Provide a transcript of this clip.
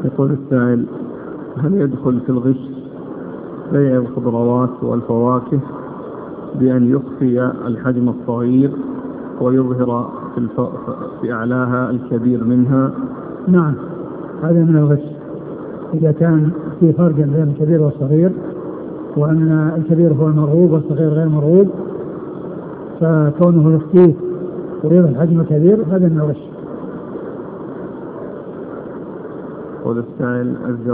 يقول السائل: هل يدخل في الغش بيع الخضروات والفواكه بأن يخفي الحجم الصغير ويظهر في أعلاها الكبير منها؟ نعم، هذا من الغش. إذا كان في فرق بين الكبير والصغير، وأن الكبير هو المرغوب والصغير غير مرغوب، فكونه يخفيه ويظهر الحجم الكبير هذا من الغش. يقول السائل: